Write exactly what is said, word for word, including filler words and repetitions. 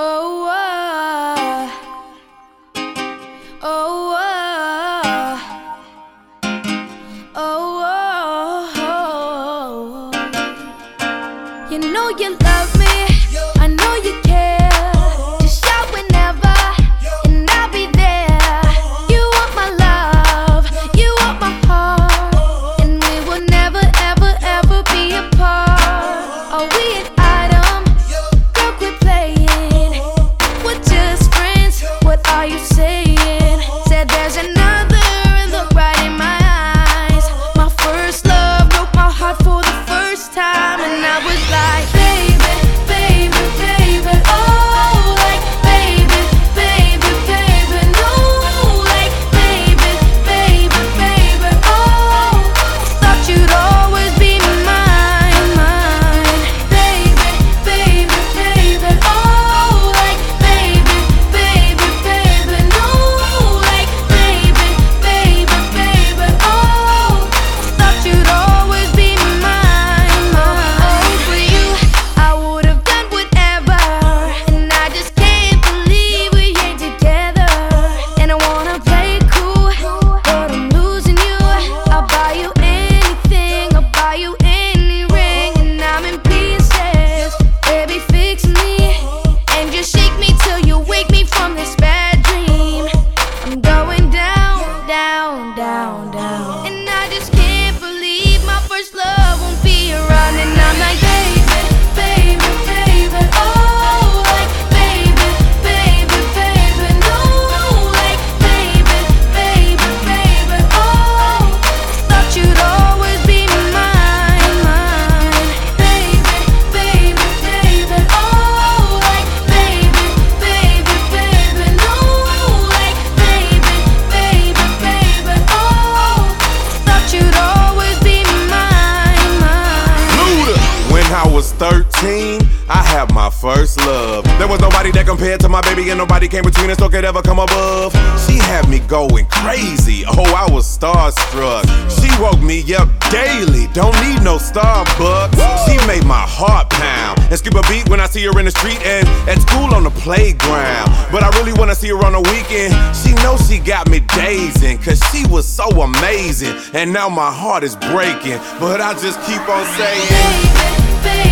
Oh, oh, oh, oh, oh, oh. You know you love me, I know you care. Just shout whenever, and I'll be there. You want my love, you want my heart, and we will never, ever, ever be apart. Are we an item? Girl, quit playing. We're just friends, what are you saying? Said there's another, look right in my eyes. My first love broke my heart for the first time, and I was like, baby, baby, baby, oh, like, baby, baby, baby, no, like, baby, baby, baby, oh, thought you'd always be mine, mine, baby, baby, baby, oh, like, baby, baby, baby, no, like, baby, baby, baby, oh, thought you'd always be mine, mine. For you, I would've done whatever, and I just can't believe we ain't together. And I wanna play cool, but I'm losing you. I'll buy you anything, I'll buy you any ring, and I'm in pieces. Baby, fix me, and just shake me till you wake me from this bad dream. I'm going down, down, down, down, and I just can't believe my first love won't be around. And I'm like, baby, baby, baby, oh, like, baby, baby, baby, no, like, baby, baby, baby, oh, thought you'd always be mine, mine, baby, baby, baby, oh, like, baby, baby, baby, no, like, baby, baby, baby, oh, thought you'd always be mine, mine. Luda. When I was thirteen, I had my first love. There was nobody that compared to my baby, and nobody came between us or could ever come above. She had me going crazy, oh, I was starstruck. She woke me up daily, don't need no Starbucks. She made my heart pound and skip a beat when I see her in the street and at school on the playground. But I really wanna see her on the weekend. She knows she got me dazing, cause she was so amazing. And now my heart is breaking, but I just keep on saying, Baby, baby.